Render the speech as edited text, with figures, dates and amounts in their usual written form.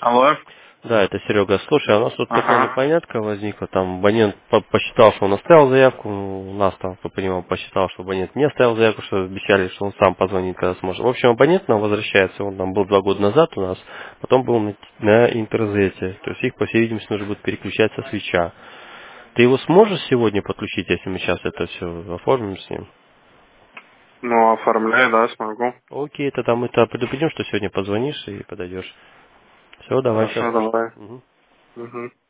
Алло. Да, это Серега. Слушай, а у нас тут такая Ага. непонятка возникла. Там абонент посчитал, что он оставил заявку. У нас там, кто понимал, посчитал, что абонент не оставил заявку, что обещали, что он сам позвонит, когда сможет. В общем, абонент нам возвращается. Он там был 2 года назад у нас, потом был на интернете. То есть их, по всей видимости, нужно будет переключать со свеча. Ты его сможешь сегодня подключить, если мы сейчас это все оформим с ним? Ну, оформляй, да, смогу. Окей, тогда мы-то предупредим, что сегодня позвонишь и подойдешь. Все, давай сейчас. Хорошо, давай. Мгм. Угу.